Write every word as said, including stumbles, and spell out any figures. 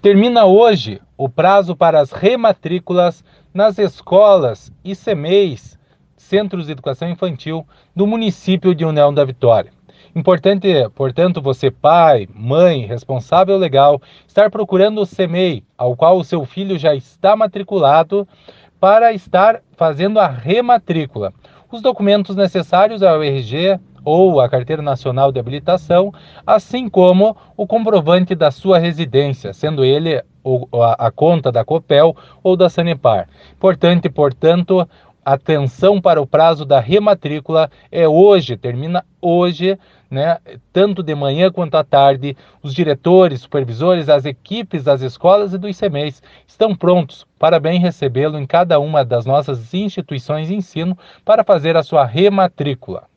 Termina hoje o prazo para as rematrículas nas escolas e C M E Is, Centros de Educação Infantil, do município de União da Vitória. Importante, portanto, você pai, mãe, responsável legal, estar procurando o C M E I, ao qual o seu filho já está matriculado, para estar fazendo a rematrícula. Os documentos necessários é o R G ou a Carteira Nacional de Habilitação, assim como o comprovante da sua residência, sendo ele a conta da Copel ou da Sanepar. Importante, portanto, atenção para o prazo da rematrícula, é hoje, termina hoje, né? Tanto de manhã quanto à tarde. Os diretores, supervisores, as equipes das escolas e dos C M E Is estão prontos para bem recebê-lo em cada uma das nossas instituições de ensino para fazer a sua rematrícula.